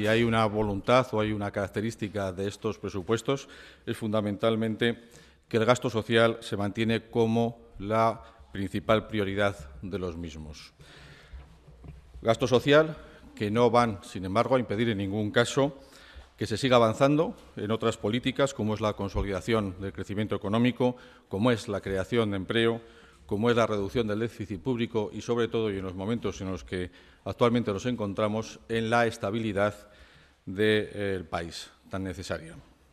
si hay una voluntad o hay una característica de estos presupuestos, es fundamentalmente que el gasto social se mantiene como la principal prioridad de los mismos. Gasto social que no van, sin embargo, a impedir en ningún caso que se siga avanzando en otras políticas, como es la consolidación del crecimiento económico, como es la creación de empleo, como es la reducción del déficit público y, sobre todo, y en los momentos en los que actualmente nos encontramos, en la estabilidad del país tan necesaria.